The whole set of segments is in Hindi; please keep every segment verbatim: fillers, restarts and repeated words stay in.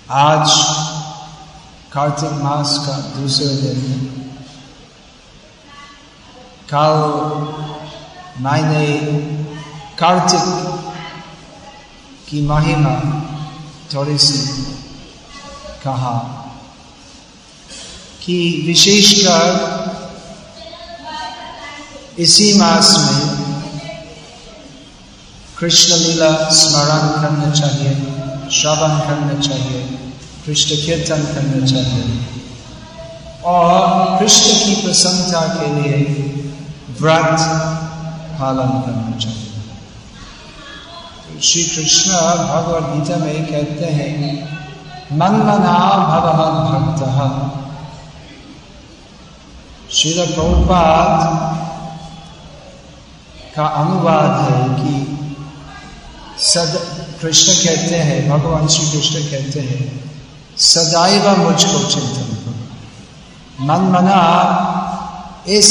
आज कार्तिक मास का दूसरे दिन है। कल मैंने कार्तिक की महिमा थोड़ी सी कहा कि विशेषकर इसी मास में कृष्ण लीला स्मरण करना चाहिए, श्रवण करना चाहिए, कृष्ण कीर्तन करना चाहिए और कृष्ण की प्रसन्नता के लिए व्रत पालन करना चाहिए। तो श्री कृष्ण भगवद गीता में कहते हैं मन्मना भव मद्भक्तः। श्रील प्रभुपाद का अनुवाद है कि सद कृष्ण कहते हैं, भगवान श्री कृष्ण कहते हैं सदैव मुझको चिंतन करो। मन मना इस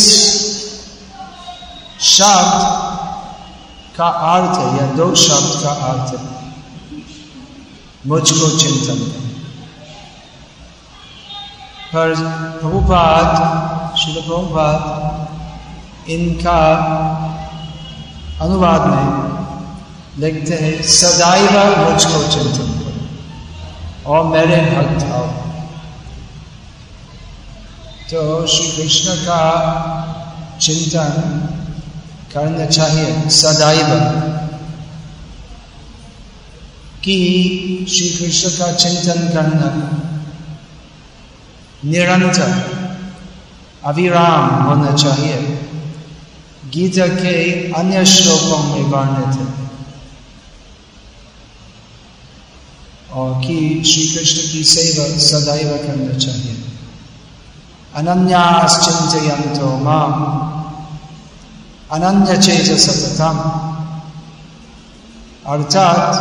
शब्द का अर्थ है या दो शब्द का अर्थ है मुझको चिंतन करो। पर प्रभुपाद श्रील प्रभुपाद इनका अनुवाद में लिखते हैं सदैव मुझको चिंतन करो और मेरे भक्त हो। तो श्री कृष्ण का चिंतन करना चाहिए सदैव कि श्री कृष्ण का चिंतन करना निरंतर अविराम होना चाहिए। गीता के अन्य श्लोकों में वर्णित है और कि श्री कृष्ण की सेवा सदैव करना चाहिए। अनन्याश्चिन्तयन्तो माम् अनन्यचेत सततम, अर्थात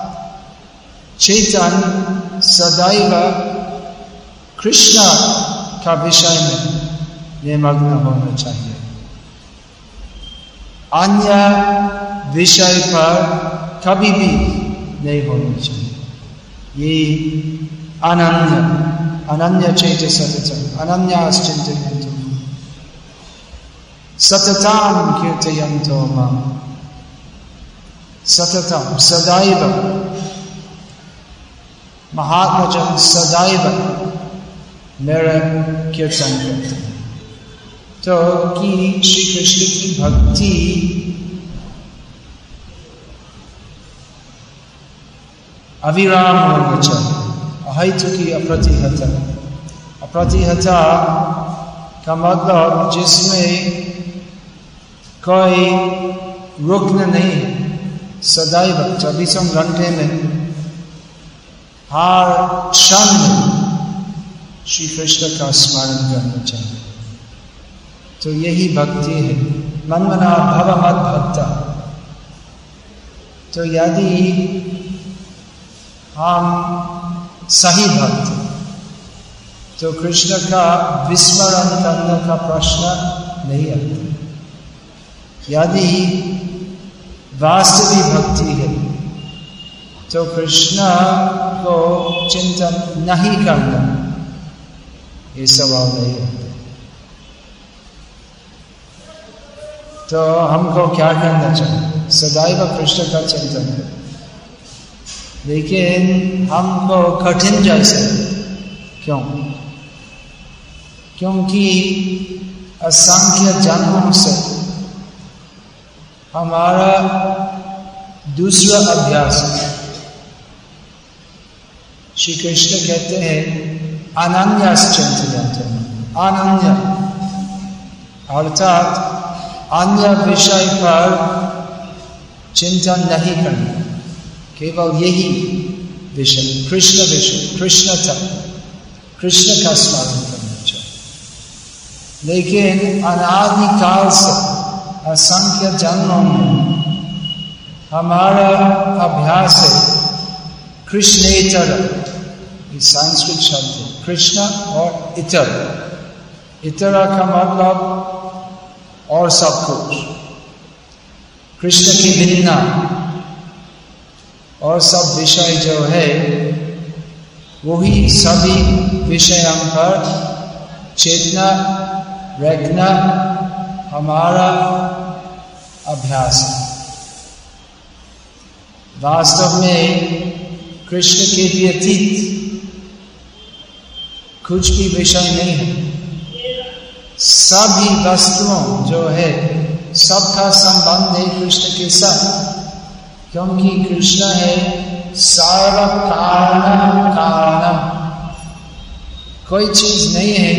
चेतन सदैव कृष्ण का विषय में निमग्न होना चाहिए, अन्य विषय पर कभी भी नहीं होना चाहिए। ये अनन्य अनन्य चेत सततम अनन्याश्चिन्तयन्तो सततम कीर्तयन्तो माम्, सततम सदैव महात्मा जन सदैव मेरा कीर्तन करते हैं। तो कि श्री कृष्ण की भक्ति अविराम होना चाहिए, अहेतुकी अप्रतिहता। अप्रतिहता का मतलब जिसमें कोई रुकन नहीं है, सदैव चौबीसों घंटे में हर क्षण श्री कृष्ण का स्मरण करना चाहिए। तो यही भक्ति है, मन्मना भव मद्भक्तः। तो यदि हम सही भक्त तो कृष्ण का विस्मरण करने का प्रश्न नहीं आता। यदि वास्तविक भक्ति है तो कृष्ण को चिंतन नहीं करना ये सवाल नहीं है। तो हमको क्या करना चाहिए? सदैव कृष्ण का चिंतन, लेकिन हमको कठिन जैसे क्यों? क्योंकि असंख्य जन्मों से हमारा दूसरा अभ्यास है। श्री कृष्ण कहते हैं अनन्याश्चिन्तयन्तो, अनन्य अर्थात अन्य विषय पर चिंतन नहीं करना, केवल यही विषय कृष्ण विषय कृष्ण तक कृष्ण का स्मरण करना चाहिए। लेकिन अनादिकाल से असंख्य जन्मों में हमारा अभ्यास है कृष्णेतर, ये संस्कृत शब्द है, कृष्ण और इतर। इतर का मतलब और सब कुछ, कृष्ण की भिन्ना और सब विषय जो है वही सभी विषयों पर चेतना रखना हमारा अभ्यास है। वास्तव में कृष्ण के व्यतीत कुछ भी विषय नहीं है। सभी वस्तुओं जो है सबका संबंध है कृष्ण के साथ, क्योंकि कृष्ण है सर्व कारण कारणम। कोई चीज नहीं है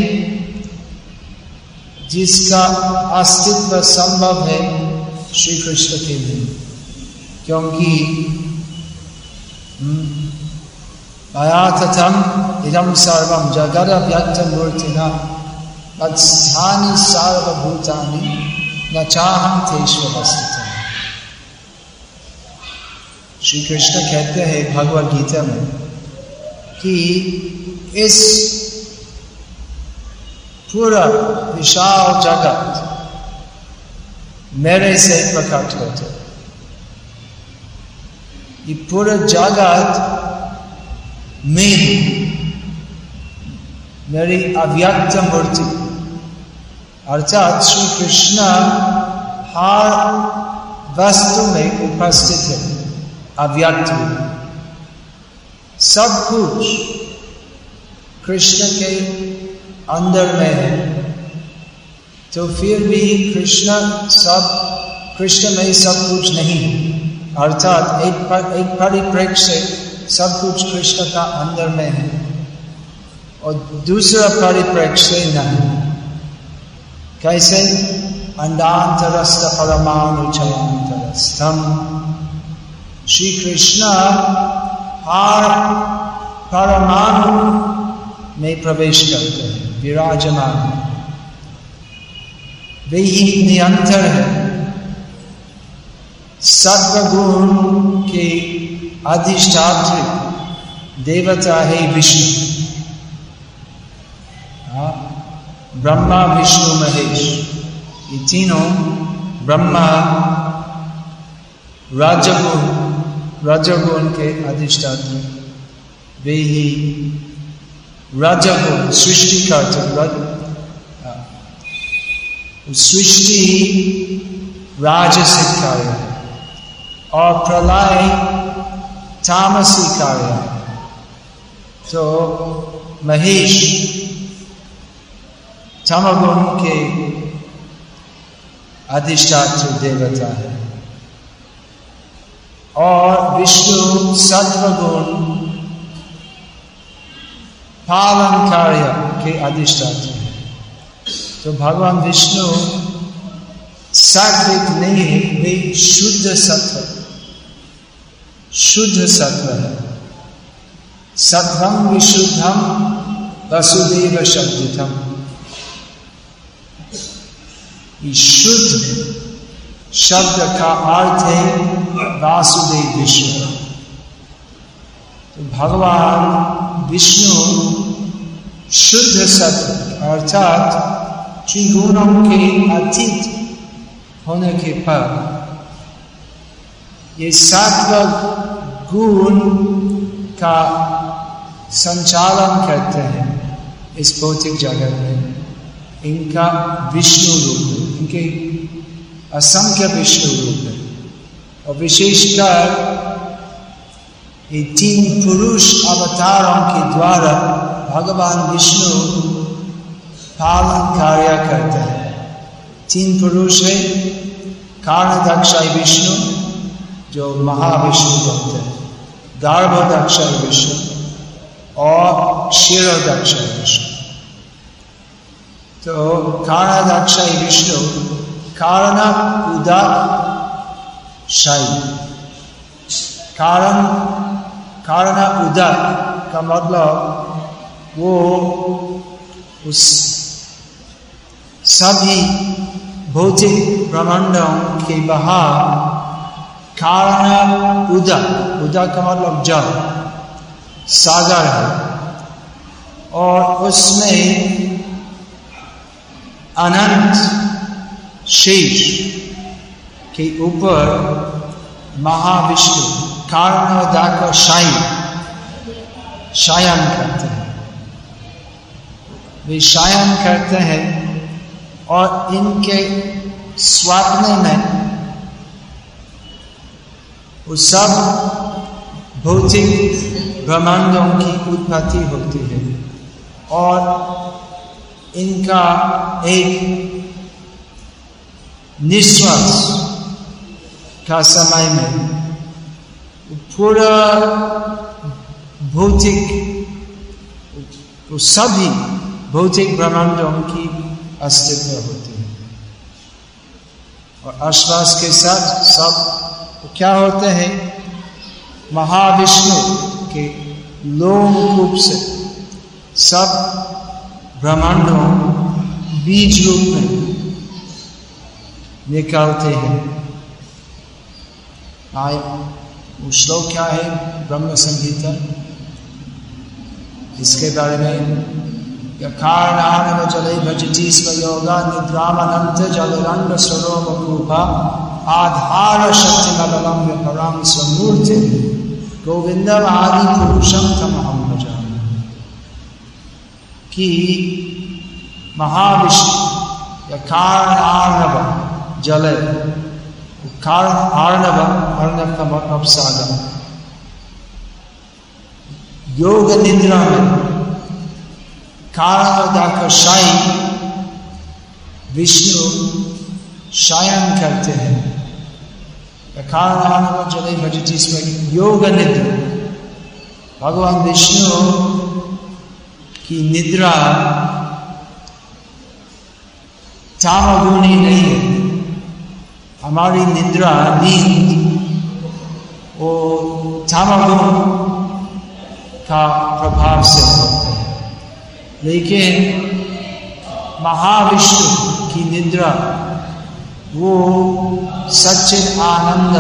जिसका अस्तित्व संभव है श्री कृष्ण के लिए, क्योंकि मया तथम इदं सर्वं जगद व्यक्तं मूर्तिना तत्स्थानि सर्वभूतानि न चाहं तेषु अवस्थितम्। श्री कृष्ण कहते हैं भगवद गीता में कि इस पूरा विशाल जगत मेरे से प्रकट होते। ये पूरा जगत मेरी मेरी अव्यक्त मूर्ति, अर्थात श्री कृष्ण हर वस्तु में उपस्थित है, अव्यक्त सब कुछ कृष्ण के अंदर में है। तो फिर भी कृष्ण सब कृष्ण में सब कुछ नहीं, अर्थात एक पर, एक परिप्रेक्ष्य से सब कुछ कृष्ण का अंदर में है और दूसरा परिप्रेक्ष्य से नहीं। कैसे? अंडांतरस्थ परमाणु चयांतरस्थम। श्री कृष्ण हर परमाणु में प्रवेश करते हैं, विराजमान। वे ही निरंतर है। सत्वगुण के अधिष्ठात्री देवता है विष्णु। ब्रह्मा विष्णु महेश, ये तीनों ब्रह्मा रजगुण रजगुण के अधिष्ठात्री, वे ही रजगुण सृष्टि करते। सृष्टि राजसिक कार्य है और प्रलय तामसी कार्य है। तो महेश तमगुण के अधिष्ठात्री देवता है और विष्णु सत्वगुण पालन कार्य के अधिष्ठात्री है। तो भगवान विष्णु सात्विक नहीं है, वे शुद्ध सत्व शुद्ध सत्व है। सत्वं विशुद्धम वसुदेव शब्दितम। शुद्ध शब्द का अर्थ है वासुदेव विष्णु। तो भगवान विष्णु शुद्ध सत्व अर्थात त्रिगुणों के अतीत होने के पर ये सात्विक गुण का संचालन करते हैं इस भौतिक जगत में। इनका विष्णु रूप है, इनके असंख्य विष्णु रूप है और विशेषकर ये तीन पुरुष अवतारों के द्वारा भगवान विष्णु पालन कार्य करते हैं। तीन पुरुष है, कारणदक्षाय विष्णु जो महाविष्णु बनते हैं, गर्भदक्षाय विष्णु और क्षीरोदक्षाय विष्णु। तो कारणदक्षाय विष्णु, कारण उदक शाही, कारण कारण उदक का मतलब वो उस सभी भौतिक ब्रह्मांडों के बाहर कारण उदक, उदक का मतलब जल, सागर है और उसमें अनंत शेष के ऊपर महाविष्णु कारणोदक शाही शयन करते हैं, वे शयन करते हैं और इनके स्वप्न में वो सब भौतिक ब्रह्मांडों की उत्पत्ति होती है और इनका एक निश्वास का समय में पूरा भौतिक तो सभी भौतिक ब्रह्मांडों की अस्तित्व होती है और आश्वास के साथ सब क्या होते हैं, महाविष्णु के लोम रूप से सब ब्रह्मांडों बीज रूप में निकालते हैं। आए वो श्लोक क्या है ब्रह्म संहिता, इसके बारे में कारणानव जले भजति स्वयोगा निद्रामनंत जलरंग सरोम रूपा आधार शक्ति मलम्य पराम स्वमूर्ति गोविंदम आदि पुरुषम तमहम भजामि। कि महाविष्णु या कारणार्णव जले, कारणार्णव अर्णव का मतलब सागर, योग निद्रा में कारणदाकशायी विष्णु शयन करते हैं। कारणार्णव जले भजति स्व योग निद्रा, भगवान विष्णु की निद्रा तामगुणी नहीं है। हमारी निद्रा नींद वो तामगुण का प्रभाव से होता है, लेकिन महाविष्णु की निद्रा वो सच्चिद आनंद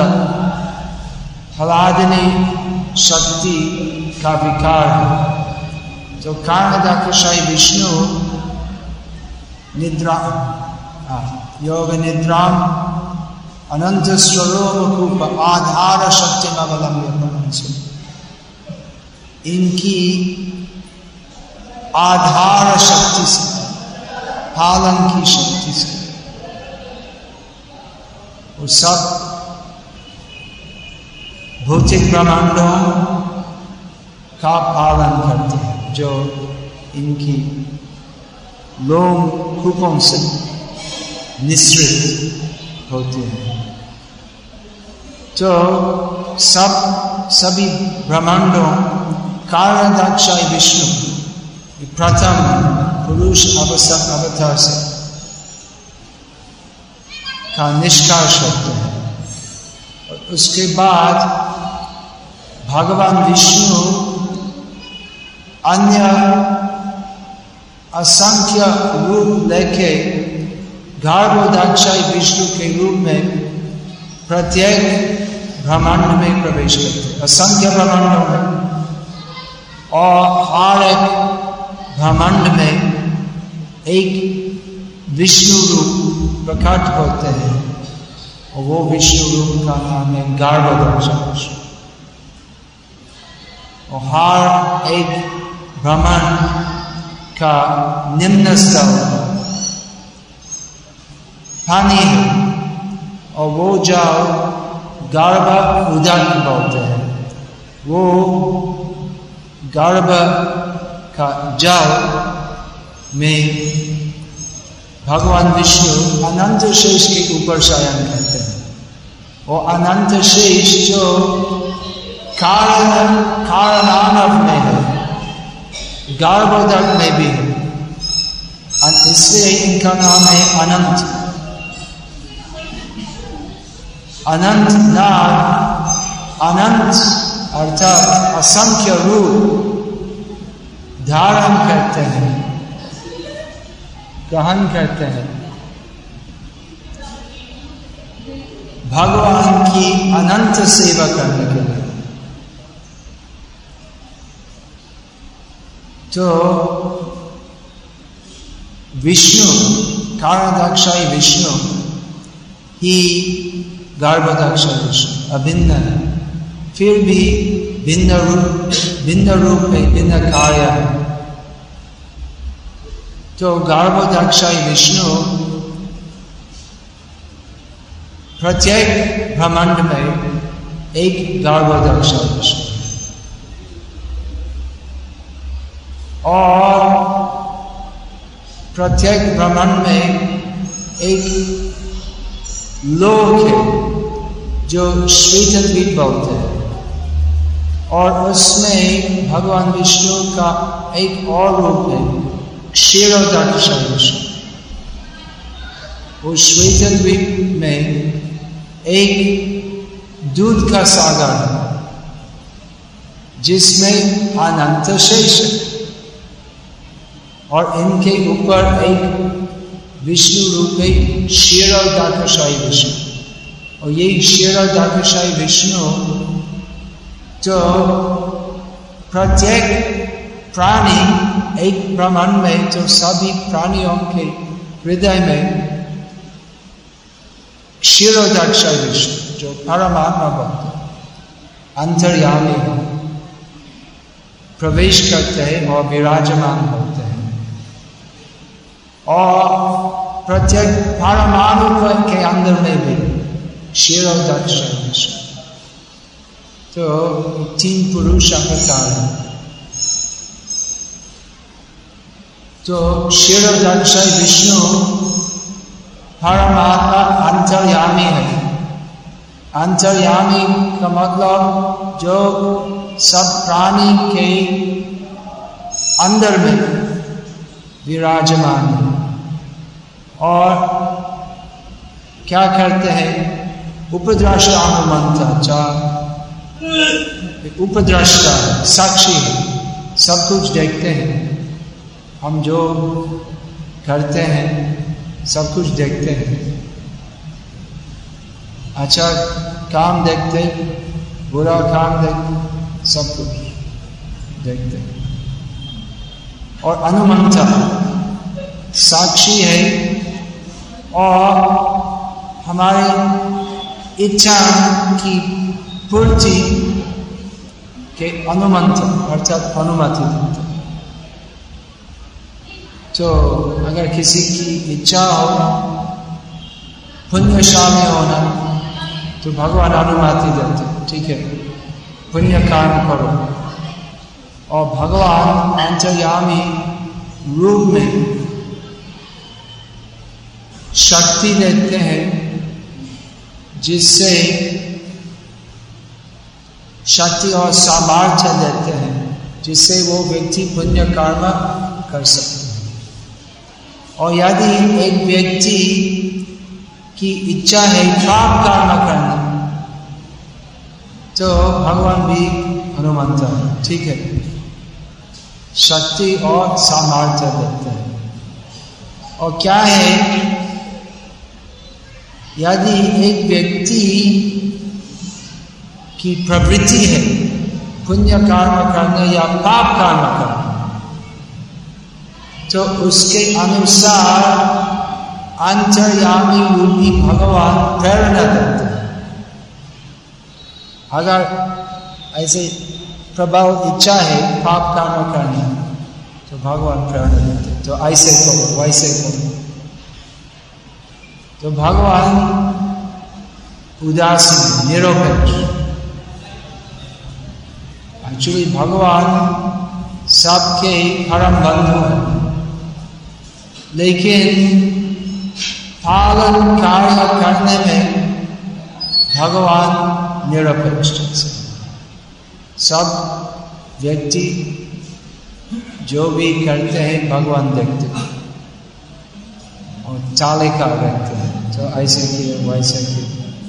ह्लादिनी शक्ति का विकार है। तो कारणदाकशायी विष्णु निद्रा योग निद्रा अनंत स्वरूप रूप आधार शक्ति अवलंबन, इनकी आधार शक्ति से, पालन की शक्ति से वो सब भौतिक ब्रह्मांडों का पालन करते हैं जो इनकी लोम कूपों से निश्रित होते हैं। तो सब सभी ब्रह्मांडों कारणदाकशायी विष्णु प्रथम पुरुष अवसर अवतार से का निष्कर्ष होते हैं और उसके बाद भगवान विष्णु अन्य असंख्य रूप लेके गर्भोदाक्षायी विष्णु के रूप में प्रत्येक ब्रह्मांड में प्रवेश करते, असंख्य ब्रह्मांडों में, और हर एक ब्रह्मांड में एक विष्णु रूप प्रकट होते हैं और वो विष्णु रूप का नाम है गर्भोदाक्षायी। और हर एक ब्रह्मांड का निम्न स्तर पानी है और वो जल गर्भ उदक बोलते हैं। वो गर्भ का जल में भगवान विष्णु अनंत शेष के ऊपर शयन करते हैं। वो अनंत शेष जो कारण कारणानव में है, गर्भोदक में भी है, इसलिए इनका नाम है अनंत। अनंत नाम, अनंत अर्थात असंख्य रूप धारण करते हैं, ग्रहण करते हैं भगवान की अनंत सेवा करने के लिए। तो विष्णु, कारणादाक्षायी विष्णु ही गर्भोदाक्षायी विष्णु अभिन्न है। फिर भी भिन्न रूप भिन्न रूप में भिन्न कार्य है। तो गर्भोदक्षाई विष्णु प्रत्येक ब्रह्मांड में एक गर्भोदक्षाई विष्णु और प्रत्येक ब्रह्मांड में एक लोक है जो श्वेतद्वीप बोलते हैं और उसमें भगवान विष्णु का एक और रूप है क्षीरोदक्षाई विष्णु। वो श्वेतद्वीप में एक दूध का सागर है जिसमें अनंत शेष है और इनके ऊपर एक विष्णु रूप है क्षीरोदक्षाई विष्णु। और ये क्षीरोदक्षाई विष्णु तो प्रत्येक प्राणी एक ब्रह्मांड में तो सभी प्राणियों के हृदय में क्षीरोदक्षाई विष्णु जो परमात्मा भक्त अंतर्यामी है प्रवेश करते हैं और विराजमान होते हैं और प्रत्येक परमाणु के अंदर में भी क्षीरोदक्षाई विष्णु। तो तीन पुरुष अवतार है। तो क्षीरोदक्षाई विष्णु परमात्मा अंतर्यामी है। अंतर्यामी का मतलब जो सब प्राणी के अंदर में विराजमान है और क्या करते हैं उपद्रष्टा अनुमंता चाह उपद्रष्टा साक्षी है, सब कुछ देखते हैं। हम जो करते हैं सब कुछ देखते हैं, अच्छा काम देखते, बुरा काम देखते, सब कुछ देखते हैं। और अनुमंता साक्षी है और हमारी इच्छा की पूर्ति के अनुमंत अर्थात अनुमति देते। तो अगर किसी की इच्छा हो पुण्यशाली होना तो भगवान अनुमति देते, ठीक है पुण्य काम करो। और भगवान अंतर्यामी रूप में शक्ति देते हैं जिससे शक्ति और सामर्थ्य देते हैं जिससे वो व्यक्ति पुण्य कर्म कर सकते हैं। और यदि एक व्यक्ति की इच्छा है पाप कर्म करना तो भगवान भी अनुमंत है, ठीक है शक्ति और सामर्थ्य देते हैं। और क्या है यदि एक व्यक्ति की प्रवृत्ति है पुण्य कर्म करने या पाप कर्म करने तो उसके अनुसार अंतर्यामी रूपी भगवान प्रेरणा देते हैं। अगर ऐसे प्रबल इच्छा है पाप कर्म करने तो भगवान प्रेरणा देते हैं, तो ऐसे करो वैसे करो। तो भगवान उदासीन निरपेक्ष, एक्चुअली भगवान सबके परम बंधु हैं लेकिन पालन कार्य करने में भगवान निरपेक्ष है। सब व्यक्ति जो भी करते हैं भगवान देखते हैं और चालिका रहते हैं, तो ऐसे किए वैसे किए।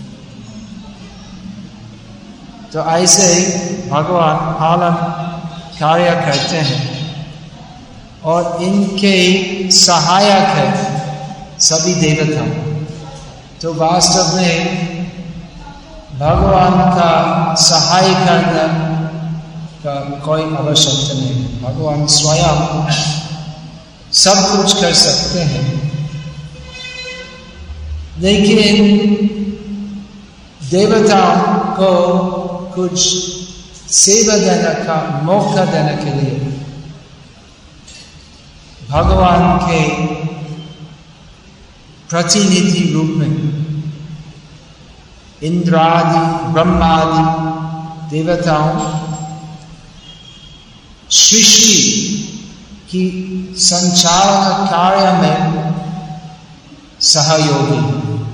तो ऐसे भगवान पालन कार्य करते हैं और इनके सहायक है सभी देवता। तो वास्तव में भगवान का सहाय करना का कोई आवश्यकता नहीं। भगवान स्वयं सब कुछ कर सकते हैं लेकिन देवताओं को कुछ सेवा देने का मौका देने के लिए भगवान के प्रतिनिधि रूप में इंद्रादि ब्रह्मादि देवताओं सृष्टि की संचालन कार्य में सहयोगी।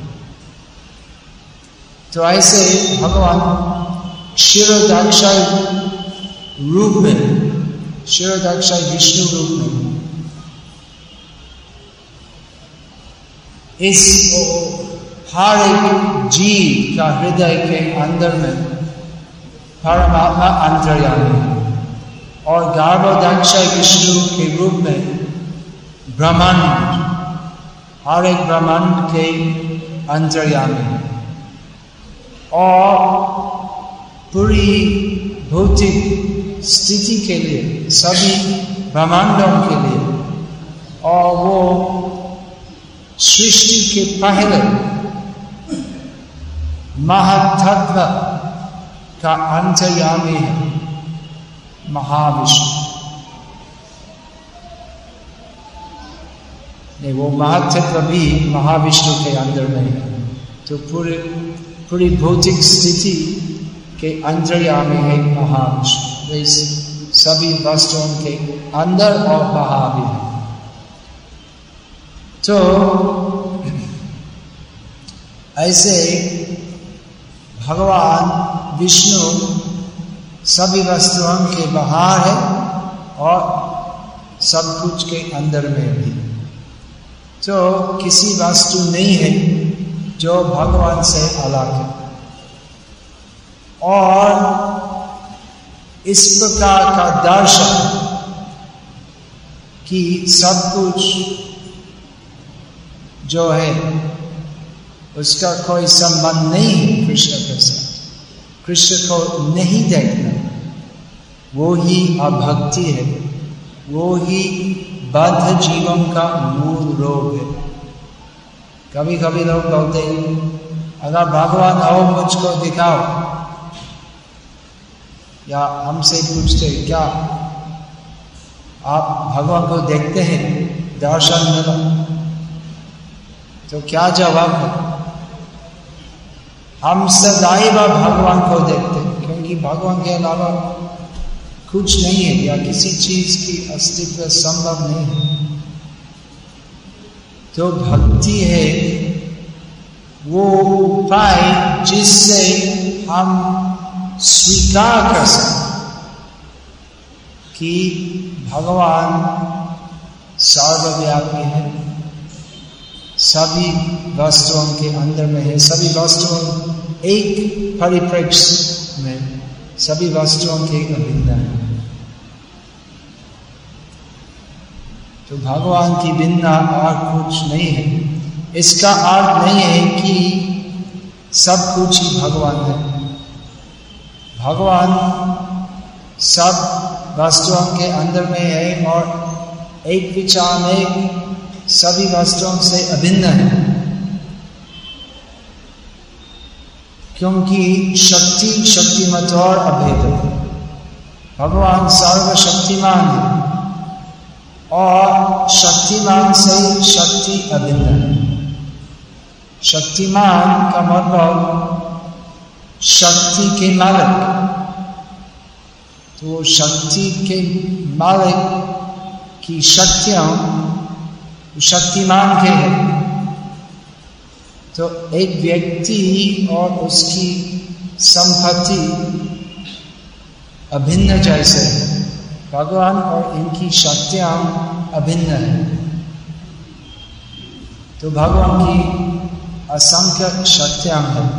तो ऐसे भगवान क्षीरोदाक्षाय रूप में, क्षीरोदाक्षाय विष्णु रूप में इस हर एक जीव का हृदय के अंदर में परमात्मा अंतर्यामी है और गर्भोदाक्षाय विष्णु के रूप में ब्रह्मांड, हर एक ब्रह्मांड के अंतर्यामी है और पूरी भौतिक स्थिति के लिए, सभी ब्रह्मांडों के लिए, और वो सृष्टि के पहले महातत्व का अंतर्यामी है महाविष्णु। नहीं, वो महातत्व भी महाविष्णु के अंदर में है। तो पूरे पूरी भौतिक स्थिति के अंतर्यामी है महाविष्णु। वे सभी वस्तुओं के अंदर और बाहर भी है। तो ऐसे भगवान विष्णु सभी वस्तुओं के बाहर है और सब कुछ के अंदर में भी। तो किसी वस्तु नहीं है जो भगवान से अलग है। और इस प्रकार का दर्शन कि सब कुछ जो है उसका कोई संबंध नहीं है कृष्ण के साथ, कृष्ण को नहीं देखना, वो ही अभक्ति है, वो ही बद्ध जीवन का मूल रोग है। कभी कभी लोग बोलते हैं अगर भगवान हो मुझको दिखाओ, या हमसे पूछते क्या आप भगवान को देखते हैं, दर्शन मिला, तो क्या जवाब है? हम सदैव भगवान को देखते हैं क्योंकि भगवान के अलावा कुछ नहीं है या किसी चीज की अस्तित्व संभव नहीं है। तो भक्ति है वो उपाय जिससे हम स्वीकार कर सकते कि भगवान सर्वव्यापी है, सभी वस्तुओं के अंदर में है, सभी वस्तुओं एक परिप्रेक्ष्य में सभी वस्तुओं के अभिन्न है। तो भगवान की भिन्ना और कुछ नहीं है। इसका अर्थ नहीं है कि सब कुछ ही भगवान है। भगवान सब वस्तुओं के अंदर में है और एक विचार में सभी वस्तुओं से अभिन्न है, क्योंकि शक्ति शक्तिमत और अभेद है। भगवान सर्वशक्तिमान है और शक्तिमान से शक्ति अभिन्न है। शक्तिमान का मतलब शक्ति के मालिक। तो शक्ति के मालिक की शक्तियां शक्तिमान के हैं। तो एक व्यक्ति और उसकी संपत्ति अभिन्न जैसे भगवान और इनकी शक्तियां अभिन्न है। तो भगवान की असंख्य शक्तियां हैं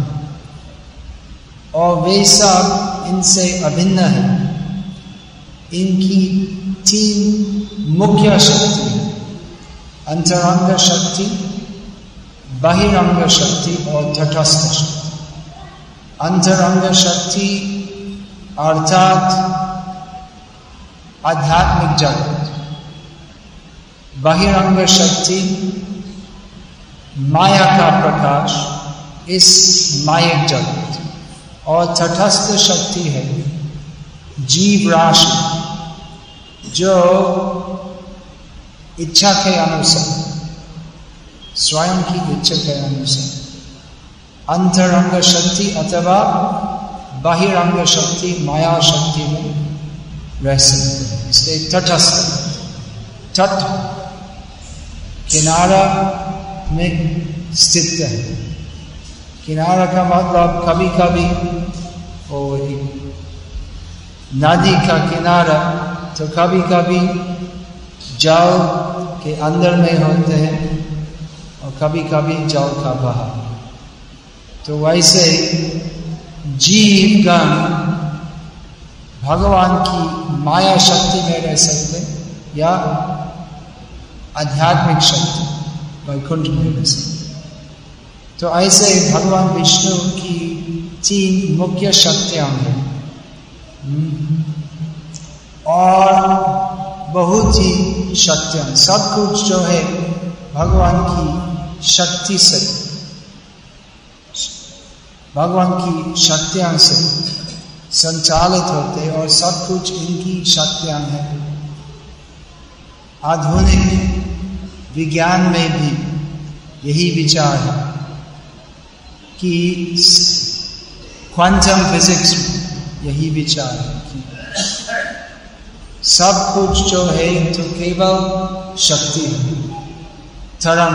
और वे सब इनसे अभिन्न है। इनकी तीन मुख्य शक्ति है, अंतरंग शक्ति, बहिरंग शक्ति और तटस्थ शक्ति। अंतरंग शक्ति अर्थात आध्यात्मिक जगत, बहिरंग शक्ति माया का प्रकाश इस मायिक जगत, और तटस्थ शक्ति है जीव राशि जो इच्छा के अनुसार, स्वयं की इच्छा के अनुसार अंतरंग शक्ति अथवा बहिरंग शक्ति माया शक्ति में रह सकते हैं। इसलिए तटस्थ, तट किनारा में स्थित है। किनारा का मतलब कभी कभी वो नदी का किनारा तो कभी कभी जल के अंदर में होते हैं और कभी कभी जल का बहाव। तो वैसे जीवगण भगवान की माया शक्ति में रह सकते या आध्यात्मिक शक्ति वैकुंठ में रह सकते। तो ऐसे भगवान विष्णु की तीन मुख्य शक्तियां हैं और बहुत ही शक्तियां, सब कुछ जो है भगवान की शक्ति से, भगवान की शक्तियां से संचालित होते और सब कुछ इनकी शक्तियां हैं। आधुनिक विज्ञान में भी यही विचार है कि क्वांटम फिजिक्स में यही विचार है कि सब कुछ जो है तो केवल शक्ति है, तरंग।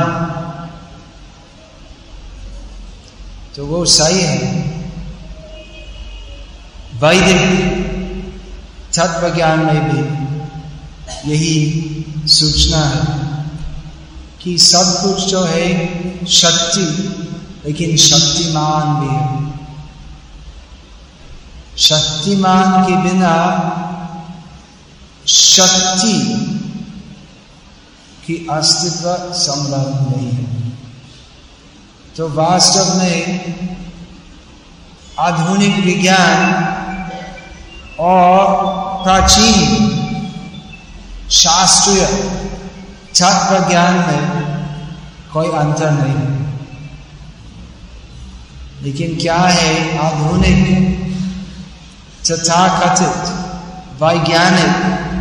तो वो सही है। वैदिक तत्व ज्ञान में भी यही सूचना है कि सब कुछ जो है शक्ति, लेकिन शक्तिमान भी है। शक्तिमान के बिना शक्ति की अस्तित्व संभव नहीं है। तो वास्तव में आधुनिक विज्ञान और प्राचीन शास्त्रीय तत्व ज्ञान में कोई अंतर नहीं है। लेकिन क्या है, आधुनिक तथाकथित वैज्ञानिक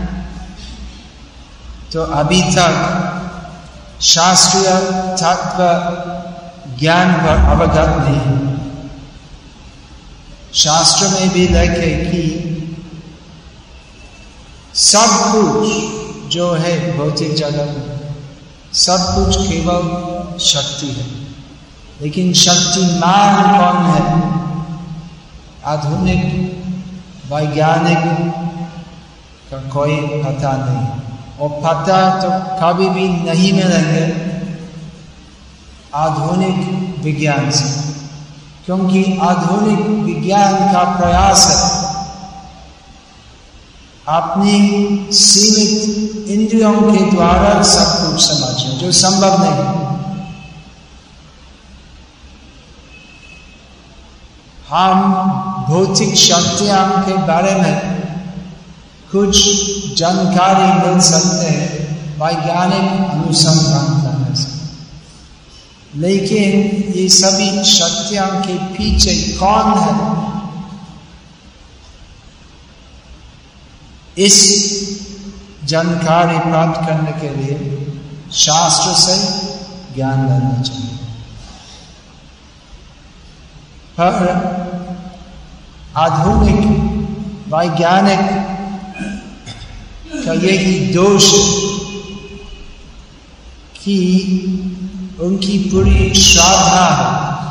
तो अभी तक शास्त्रीय तत्व ज्ञान पर अवगत नहीं है। शास्त्र में भी लिखे कि सब कुछ जो है भौतिक जगत में, सब कुछ केवल शक्ति है, लेकिन शक्तिमान कौन है आधुनिक वैज्ञानिक का कोई पता नहीं, और पता तो कभी भी नहीं मिलेंगे आधुनिक विज्ञान से, क्योंकि आधुनिक विज्ञान का प्रयास है अपनी सीमित इंद्रियों के द्वारा सब कुछ समझना, जो संभव नहीं। हम भौतिक शक्तियों के बारे में कुछ जानकारी मिल सकते हैं वैज्ञानिक अनुसंधान करने से, लेकिन ये सभी शक्तियों के पीछे कौन है, इस जानकारी प्राप्त करने के लिए शास्त्र से ज्ञान लेना चाहिए। पर आधुनिक वैज्ञानिक का यही दोष कि उनकी पूरी श्रद्धा है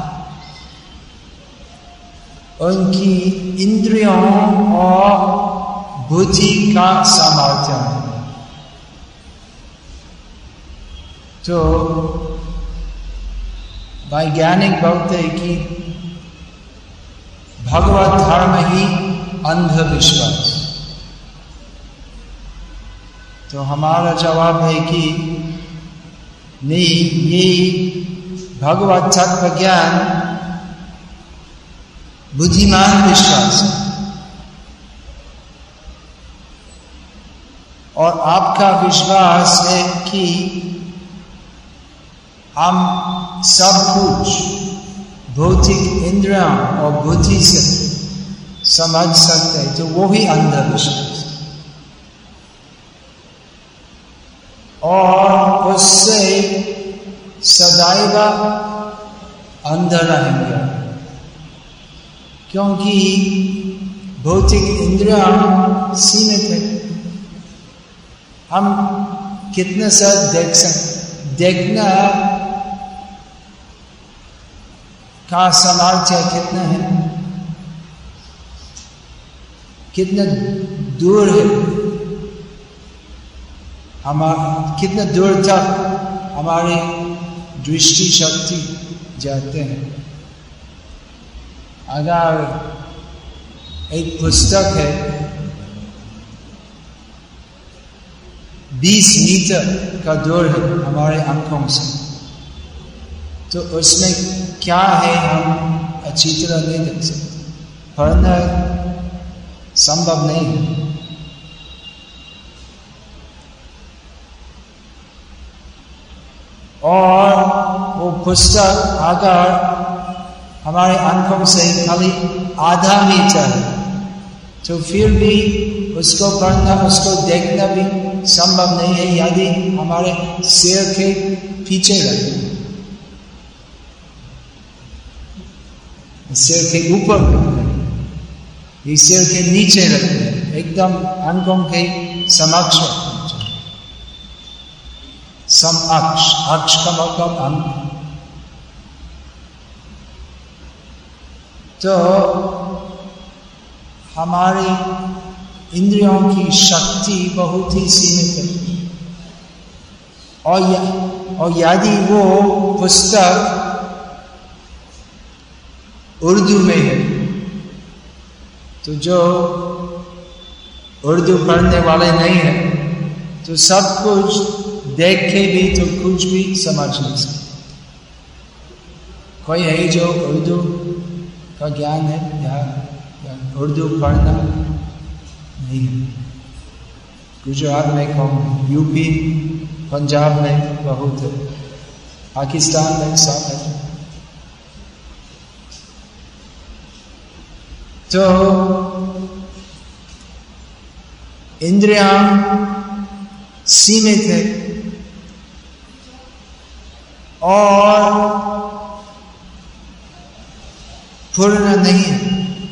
उनकी इंद्रियों और बुद्धि का सामर्थ्य है। तो वैज्ञानिक बोलते हैं कि भगवत धर्म ही अंधविश्वास। तो हमारा जवाब है कि नहीं, ये भगवत तत्व ज्ञान बुद्धिमान विश्वास है, और आपका विश्वास है कि हम सब कुछ भौतिक इंद्रियों और बुद्धि से समझ सकते तो वो ही अंधविश्वास, और उससे सदैव अंध रहेंगे, क्योंकि भौतिक इंद्रियां सीमित है। हम कितने से देख सकते, देखना का सामर्थ्य कितना है, कितना दूर है हमारा, कितना दूर तक हमारी दृष्टि शक्ति जाते हैं। अगर एक पुस्तक है बीस मीटर का दूर है हमारे आंखों से, तो उसमें क्या है हम अच्छी तरह नहीं देख सकते, पढ़ना संभव नहीं है। और वो पुस्तक अगर हमारे आंखों से खाली आधा मीटर है तो फिर भी उसको पढ़ना, उसको देखना भी संभव नहीं है यदि हमारे सिर के पीछे रहे, सिर के ऊपर ये सिर के नीचे रखते हैं, एकदम आंखों के समक्ष, समअक्ष, अक्ष का मतलब अंक। तो हमारी इंद्रियों की शक्ति बहुत ही सीमित है, और य, और यदि वो पुस्तक उर्दू में है तो जो उर्दू पढ़ने वाले नहीं है तो सब कुछ देख के भी तो कुछ भी समझ नहीं सकते। कोई है जो उर्दू का ज्ञान है या, या उर्दू पढ़ना नहीं है। गुजरात में कम, यूपी पंजाब में बहुत है, पाकिस्तान में सब है। तो इंद्रियां सीमित है और पूर्ण नहीं है,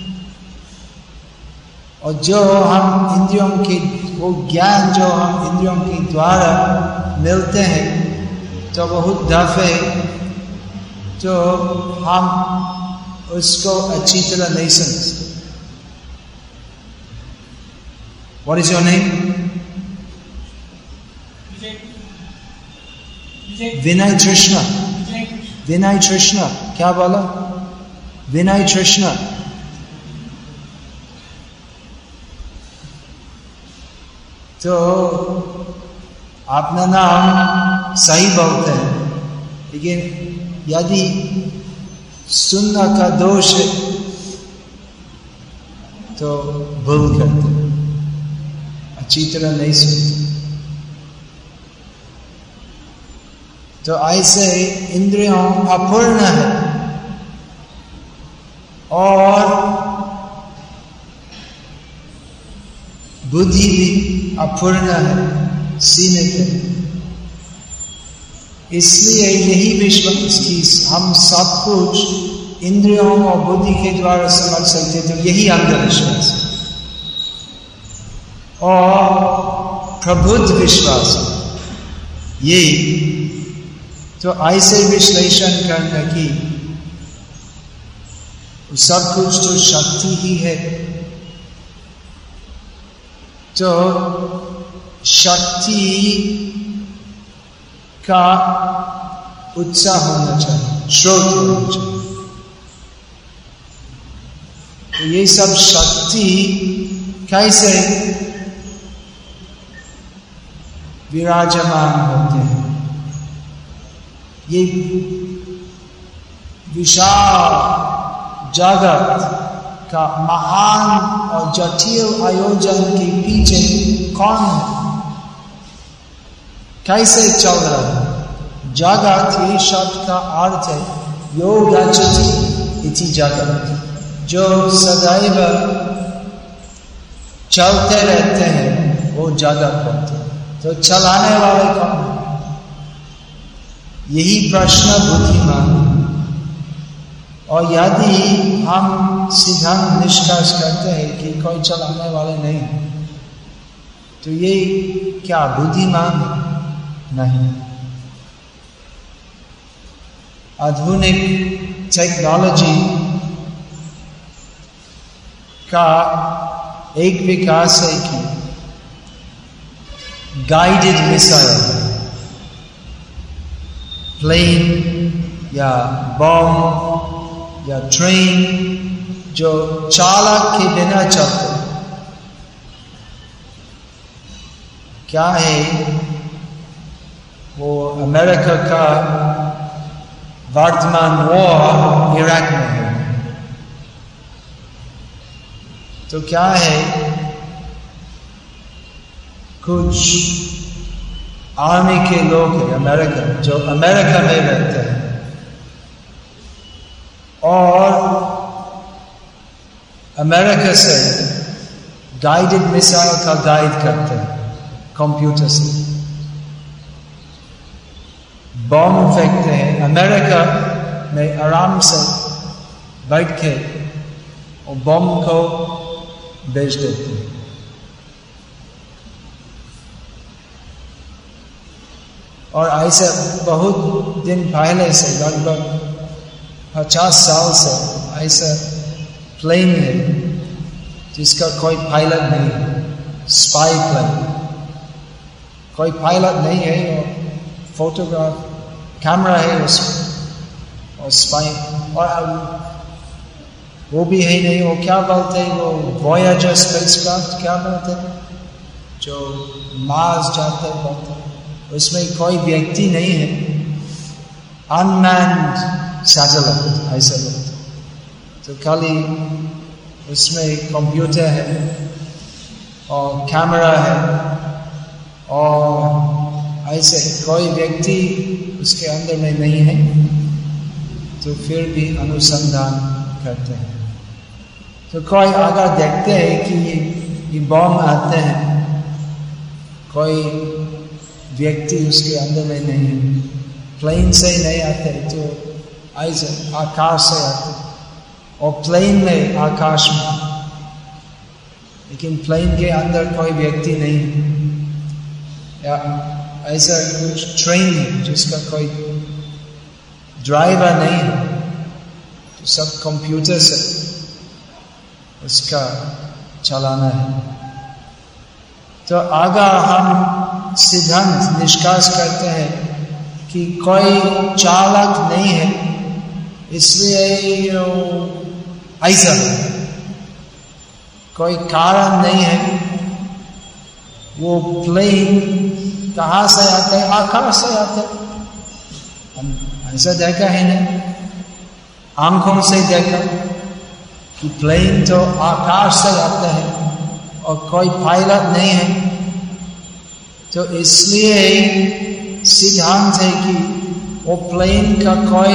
और जो हम इंद्रियों के वो ज्ञान जो हम इंद्रियों के द्वारा मिलते हैं तो बहुत दफे जो हम उसको अच्छी तरह नहीं समझते। What is your name? विनय कृष्णा। विनय कृष्णा क्या बोला? विनय कृष्णा। तो अपना नाम सही बोलते हैं, लेकिन यदि सुनना का दोष है तो भूल करते, अच्छी तरह नहीं सुनते। तो ऐसे इंद्रियों अपूर्ण है और बुद्धि भी अपूर्ण है, सीमित है। इसलिए यही विश्वास की हम सब कुछ इंद्रियों और बुद्धि के द्वारा समझ सकते, तो यही अंधविश्वास है। और प्रबुद्ध विश्वास यही तो ऐसे विश्लेषण करना कि सब कुछ तो शक्ति ही है, तो शक्ति का उत्साह होना चाहिए, स्रोत होना चाहिए। तो ये सब शक्ति कैसे विराजमान होते हैं? ये विशाल जगत का महान और जटिल आयोजन के पीछे कौन है, कैसे चल रहा है? जगत ये शब्द का अर्थ है योगचति इति जगत, जो सदैव चलते रहते हैं वो ज्यादा करते हैं, तो चलाने वाले कौन है? यही प्रश्न बुद्धिमान। और यदि हम सिद्धांत निष्कर्ष करते हैं कि कोई चलाने वाले नहीं, तो ये क्या बुद्धिमान नहीं? आधुनिक टेक्नोलॉजी का एक विकास है कि गाइडेड मिसाइल, प्लेन या बम या ट्रेन जो चालक के बिना चलते, क्या है वो अमेरिका का वर्तमान वॉर इराक में है। तो क्या है, कुछ आर्मी के लोग हैं अमेरिका जो अमेरिका में रहते हैं और अमेरिका से गाइडेड मिसाइल का गाइड करते हैं कंप्यूटर से, बम फेंकते हैं अमेरिका में, आराम से बैठ के और बम को भेज देते हैं। और ऐसे बहुत दिन पहले से, लगभग पचास साल से ऐसा प्लेन है जिसका कोई पायलट नहीं है, स्पाई प्लेन, कोई पायलट नहीं है और फोटोग्राफ कैमरा है उसमें और स्पाई, और वो भी है नहीं, वो क्या बोलते हैं, वो वॉयाजर स्पेसक्राफ्ट क्या बोलते हैं जो मार्स जाते हैं बोलते हैं, उसमें कोई व्यक्ति नहीं है, अनमैन्ड सैटेलाइट ऐसा बोलते, तो खाली उसमें कंप्यूटर है और कैमरा है और ऐसे कोई व्यक्ति उसके अंदर में नहीं है, तो फिर भी अनुसंधान करते हैं। तो कोई अगर देखते हैं कि ये ये बम आते हैं, कोई व्यक्ति उसके अंदर में नहीं है, प्लेन से नहीं आते, तो ऐसे आकाश से आते, और प्लेन में आकाश में, लेकिन प्लेन के अंदर कोई व्यक्ति नहीं है, या ऐसा कुछ ट्रेन है जिसका कोई ड्राइवर नहीं है, तो सब कंप्यूटर से उसका चलाना है। तो अगर हम सिद्धांत निष्कर्ष करते हैं कि कोई चालक नहीं है, इसलिए ऐसा कोई कारण नहीं है, वो प्लेन कहाँ से आते हैं? आकाश से आते हैं। हम ऐसा देखा है नहीं, आंखों से देखा कि प्लेन तो आकाश से आते हैं और कोई पायलट नहीं है, तो इसलिए सिद्धांत है कि वो प्लेन का कोई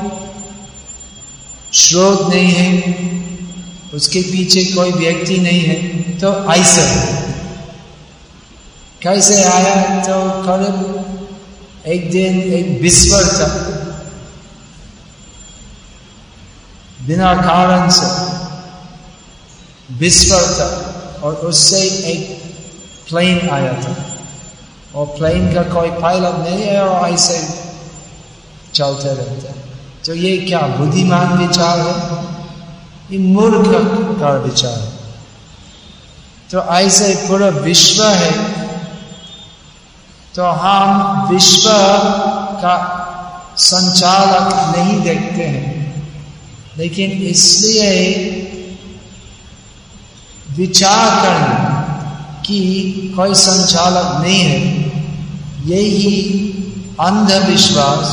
स्रोत नहीं है, उसके पीछे कोई व्यक्ति नहीं है, तो ऐसा कैसे आया? तो करीब एक दिन एक विस्फोट था, बिना कारण से विस्फोट था, और उससे एक प्लेन आया था, और प्लेन का कोई पायलट नहीं है और ऐसे चलते रहते हैं। तो ये क्या बुद्धिमान विचार है? ये मूर्ख का विचार है। तो ऐसे पूरा विश्व है, तो हम विश्व का संचालक नहीं देखते हैं, लेकिन इसलिए विचार करें कि कोई संचालक नहीं है, यही अंधविश्वास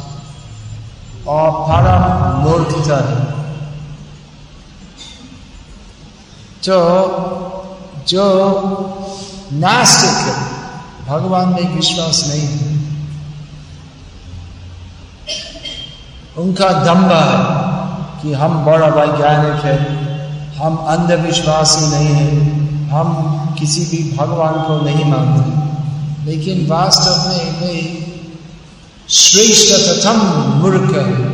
और परम मूर्खता है। तो जो नास्तिक है, भगवान में विश्वास नहीं है, उनका दंभ है कि हम बड़ा वैज्ञानिक है, हम अंधविश्वासी नहीं है, हम किसी भी भगवान को नहीं मानते, लेकिन वास्तव में वे श्रेष्ठ तथम मूर्ख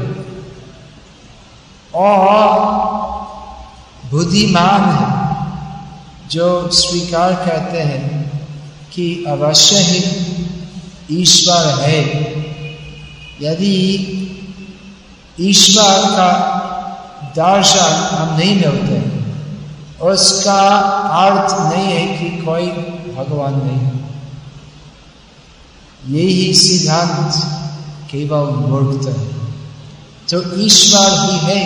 और बुद्धिमान है जो स्वीकार करते हैं कि अवश्य ही ईश्वर है। यदि ईश्वर का दर्शन हम नहीं मिलते, उसका अर्थ नहीं है कि कोई भगवान नहीं। यही सिद्धांत केवल मूर्खता है। तो ईश्वर ही है।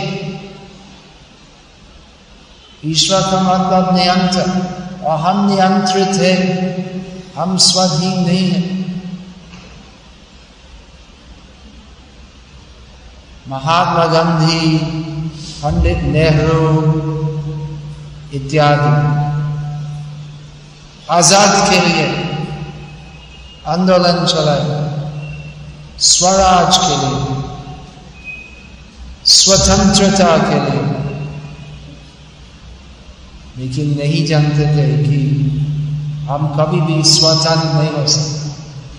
ईश्वर का मतलब नियंत्रण, और हम नियंत्रित है, हम स्वाधीन नहीं है। महात्मा गांधी, पंडित नेहरू इत्यादि आजादी के लिए आंदोलन चलाए, स्वराज के लिए, स्वतंत्रता के लिए, लेकिन नहीं जानते थे कि हम कभी भी स्वतंत्र नहीं हो सकते।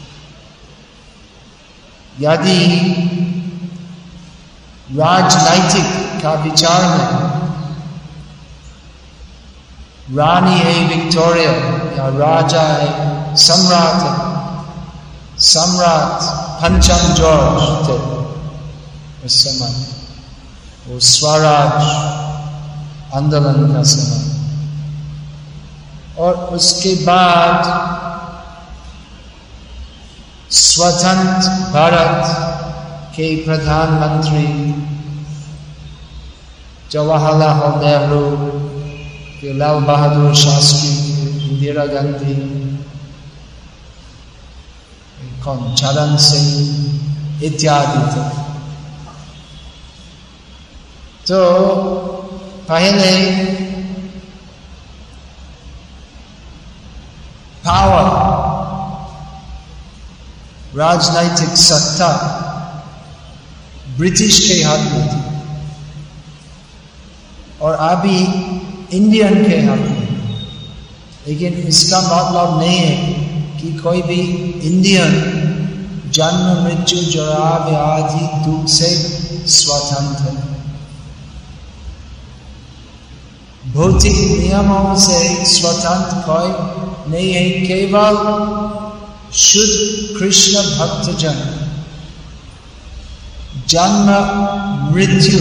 यदि राजनैतिक का विचार में रानी है विक्टोरिया या राजा है, सम्राट है, सम्राट पंचम जॉर्ज थे उस समय, वो स्वराज आंदोलन का समय। और उसके बाद स्वतंत्र भारत के प्रधानमंत्री जवाहरलाल नेहरू, लाल बहादुर शास्त्री, इंदिरा गांधी, कौन चरण सिंह इत्यादि थे। तो पहले पावर, राजनैतिक सत्ता ब्रिटिश के हाथ में थी, और अभी इंडियन के हाथ में। लेकिन इसका मतलब नहीं है कि कोई भी इंडियन जन्म मृत्यु जरा व्याधि दुख से स्वतंत्र है। भौतिक नियमों से स्वतंत्र कोई नहीं है। केवल शुद्ध कृष्ण भक्तजन जन्म मृत्यु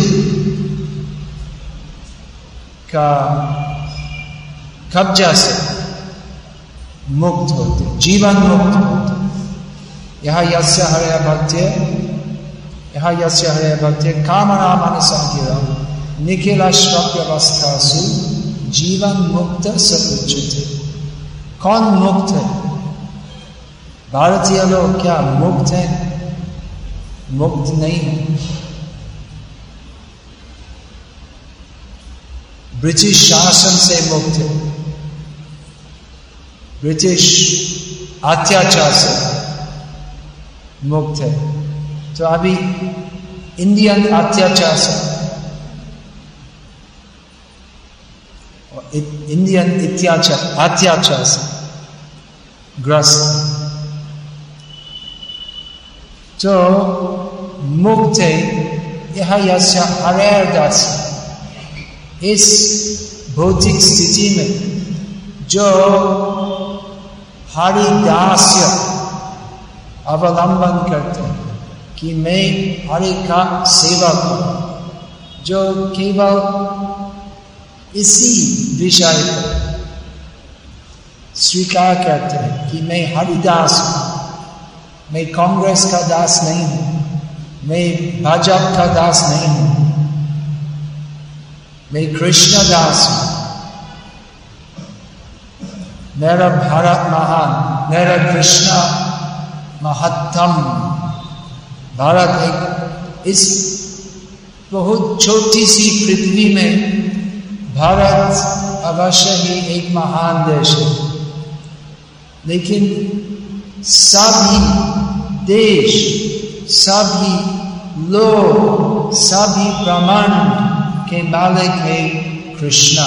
का कब्जा से मुक्त होते, जीवन मुक्त होते। यह यस्य हरे भक्त्य, यह यस्य हरे भक्त्य कामना मनसा गिरा निखिल श्रव्यवस्थासु जीवन मुक्त स उच्यते। कौन मुक्त है? भारतीय लोग क्या मुक्त है? मुक्त नहीं है। ब्रिटिश शासन से मुक्त है, ब्रिटिश अत्याचार से मुक्त है। तो अभी इंडियन अत्याचार से, इंडियन अत्याचार अत्याचार से ग्रस्त। तो मुक्त है यह यस्य हरेर्दास। इस भौतिक स्थिति में जो हरिदास्य अवलंबन करते हैं कि मैं हरि का सेवा करूं, जो केवल इसी विषय पर स्वीकार करते हैं कि मैं हरिदास हूं, मैं कांग्रेस का दास नहीं हूं, मैं भाजपा का दास नहीं हूं, मैं कृष्ण दास हूं। मेरा भारत महान, मेरा कृष्ण महत्तम। भारत एक इस बहुत छोटी सी पृथ्वी में भारत अवश्य ही एक महान देश है, लेकिन सभी देश, सभी लोग, सभी ब्रह्मांड के मालिक है कृष्णा,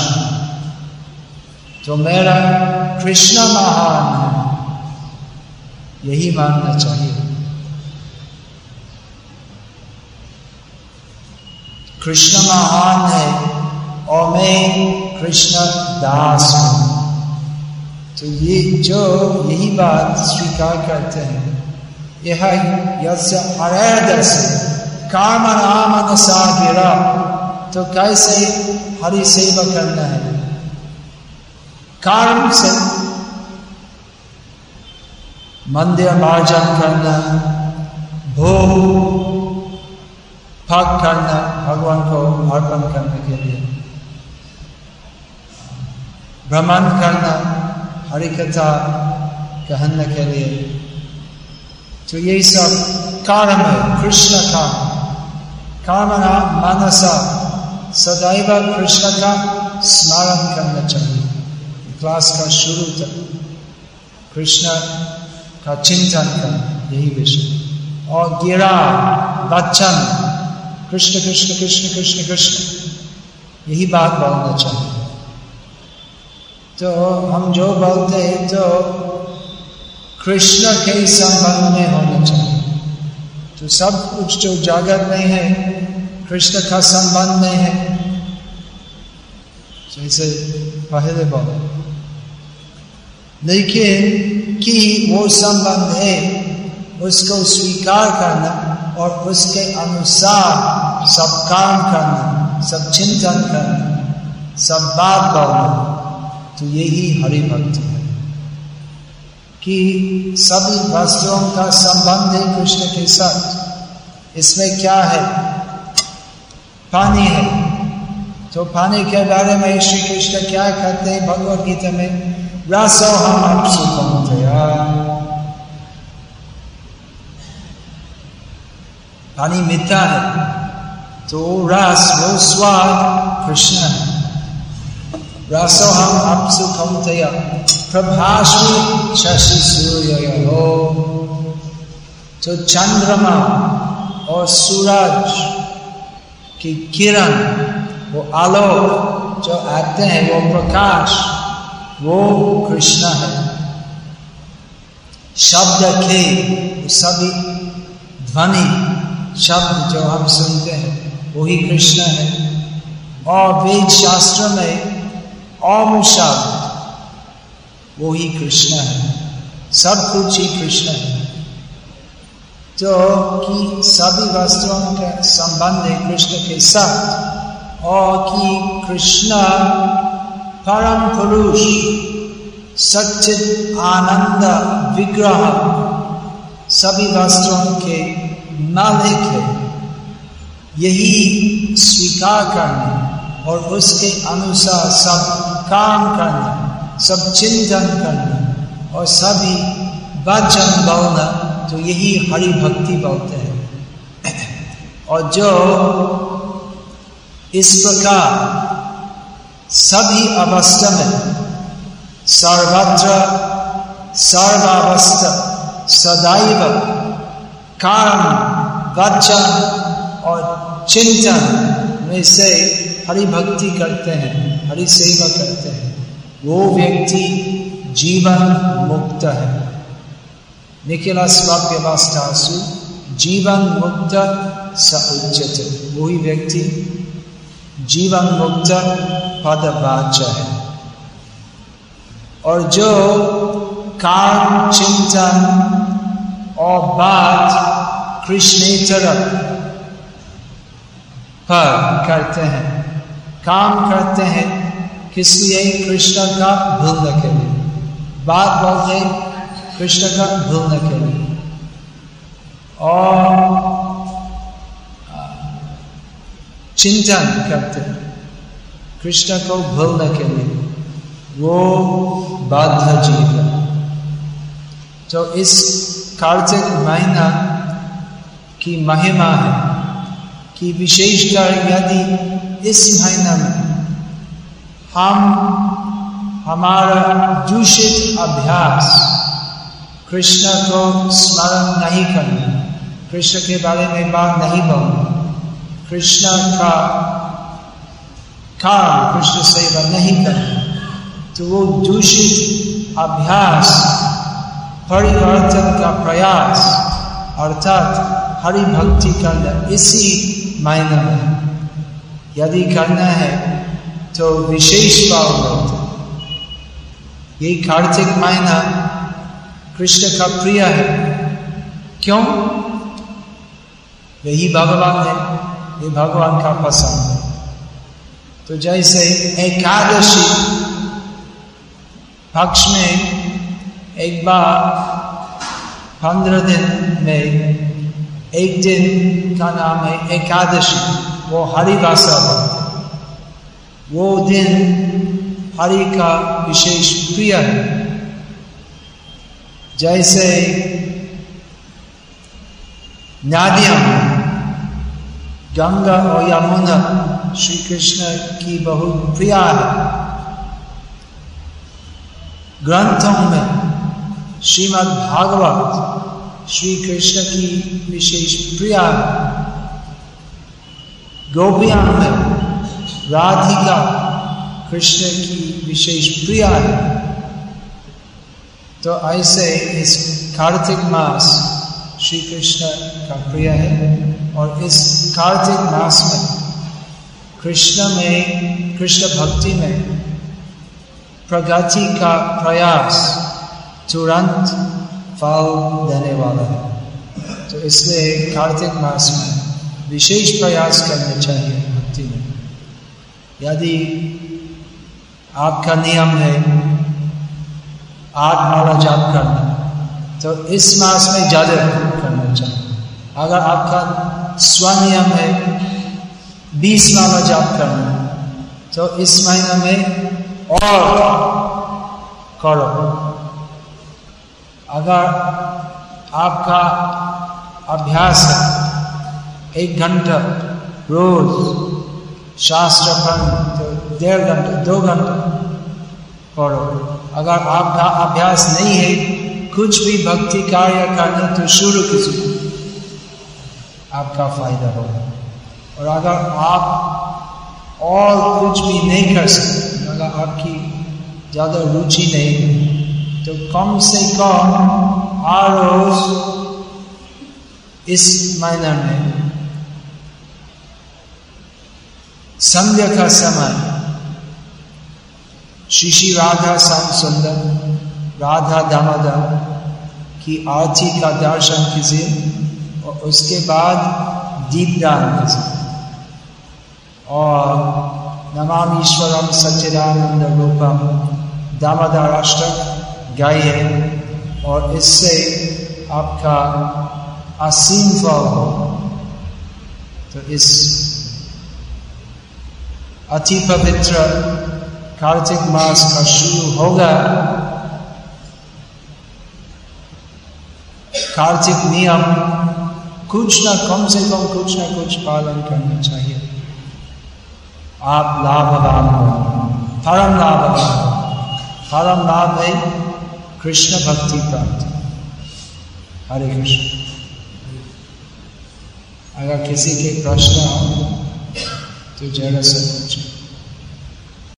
तो मेरा कृष्णा महान है, यही मानना चाहिए। कृष्ण महान है और मैं कृष्ण दास हूं। तो ये जो यही बात स्वीकार करते हैं, यह यस्य हृदय काम नाम मनसा गिरा, तो कैसे हरि सेवा करना है? कर्म से मंदिर मार्जन करना, भोग भोग करना, भगवान को अर्पण करने के लिए भ्रमण करना, हरि कथा कहने के लिए, तो ये सब कर्म है, कृष्ण का कामना मनसा, सदैव कृष्ण का स्मरण करना चाहिए। क्लास का शुरू तक कृष्ण का चिंतन करना, यही विषय। और गिरा वचन कृष्ण कृष्ण कृष्ण कृष्ण कृष्ण, यही बात बोलना चाहिए। तो हम जो बोलते हैं तो कृष्ण के संबंध में होना चाहिए। तो सब कुछ जो जगत में है कृष्ण का संबंध में है, जैसे पहले बोले। लेकिन कि वो संबंध है उसको स्वीकार करना और उसके अनुसार सब काम करना, सब चिंतन करना, सब बात बोलना, तो यही हरि भक्ति है। कि सभी वस्तुओं का संबंध है कृष्ण के साथ। इसमें क्या है? पानी है, तो पानी के बारे में श्री कृष्ण क्या कहते हैं भगवद गीता में? रसोहम अप्सु कौन्तेय, पानी मीठा है, तो रस वो स्वाद कृष्ण है। रसोहम अप्सु कौन्तेय प्रभास्मि शशि सूर्ययोः, तो चंद्रमा और सूरज की किरण, वो आलोक जो आते हैं, वो प्रकाश, वो कृष्ण है। शब्द के सभी ध्वनि शब्द जो हम सुनते हैं वही कृष्ण है। और वेद शास्त्र में ओम शब्द वही कृष्ण है। सब कुछ ही कृष्ण है। तो कि सभी वस्तुओं का संबंध है कृष्ण के साथ, और कि कृष्ण परम पुरुष सच्चिद आनंद विग्रह सभी वस्तुओं के मालिक है, यही स्वीकार करना और उसके अनुसार सब काम करना, सब चिंतन करना और सभी वचन बोलना, तो यही हरि भक्ति बोलते हैं। और जो इस प्रकार सभी अवस्था में सर्वत्र सर्वावस्था सदैव कर्म वचन और चिंतन में से हरि भक्ति करते हैं, हरि सेवा करते हैं, वो व्यक्ति जीवन मुक्त है। निखिल स्वाप्यवस्थासु जीवन मुक्त स उच्यते, वही व्यक्ति जीवन मुक्त पदवाच्य है। और जो कर्म चिंतन और बात कृष्णेतर पर करते हैं, काम करते हैं किस लिए? कृष्ण का भूलने के लिए, बात बोलते कृष्ण का भूलने के लिए, और चिंतन करते कृष्ण को भूलने के लिए, वो बाध्य जीव है। तो इस कार्तिक महीना की महिमा है कि विशेषकर यदि इस महीना में हम हमारा दूषित अभ्यास कृष्ण को स्मरण नहीं करना, कृष्ण के बारे में बात नहीं बोलना, कृष्ण का कारण कृष्ण सेवा नहीं करते तो वो दूषित अभ्यास, परिवर्तन का प्रयास अर्थात हरि भक्ति करना इसी महीना में यदि करना है तो विशेष भाव होता है। ये कार्तिक महीना कृष्ण का प्रिय है। क्यों? यही भगवान है, ये भगवान का पसंद है। तो जैसे एकादशी पक्ष में एक बार पंद्रह दिन में एक दिन का नाम है एकादशी, वो हरिवासर है। वो दिन हरि का विशेष प्रिय है। जैसे नदियां गंगा और यमुना श्री कृष्ण की बहुत प्रिय है। ग्रंथों में श्रीमद् भागवत श्री कृष्ण की विशेष प्रिय है। गोपियां में राधिका कृष्ण की विशेष प्रिय है। तो ऐसे इस कार्तिक मास श्री कृष्ण का प्रिय है। और इस कार्तिक मास में कृष्ण में कृष्ण भक्ति में प्रगति का प्रयास तुरंत फल देने वाला है। तो इसलिए कार्तिक मास में विशेष प्रयास करना चाहिए भक्ति में। यदि आपका नियम है आठ माला जाप करना तो इस मास में ज्यादा करना चाहिए। अगर आपका स्वनियम है बीस माला जाप करना तो इस महीना में और करो। अगर आपका अभ्यास है एक घंटा रोज शास्त्र पढ़ना तो डेढ़ घंटा दो घंटा पढ़ो। अगर आपका अभ्यास नहीं है कुछ भी भक्ति कार्य करना तो शुरू कीजिए, आपका फायदा होगा। और अगर आप और कुछ भी नहीं कर सकते, अगर आपकी ज्यादा रुचि नहीं है तो कम से कम हर रोज इस महीना में संध्या का समय श्री श्री राधा श्याम सुंदर राधा दामोदर की आरती का दर्शन कीजिए और उसके बाद दीपदान कीजिए और नमामि ईश्वरम सच्चिदानंद रूपम दामोदर अष्टक गाइए और इससे आपका असीम फल हो। तो इस अति पवित्र कार्तिक मास का शुरू होगा। कार्तिक नियम कुछ ना कम से कम कुछ ना कुछ पालन करना चाहिए। आप लाभवान हो, परम लाभवान हो। परम लाभ है कृष्ण भक्ति प्राप्ति। हरे कृष्ण। अगर किसी के प्रश्न हो तो जरा से पूछें।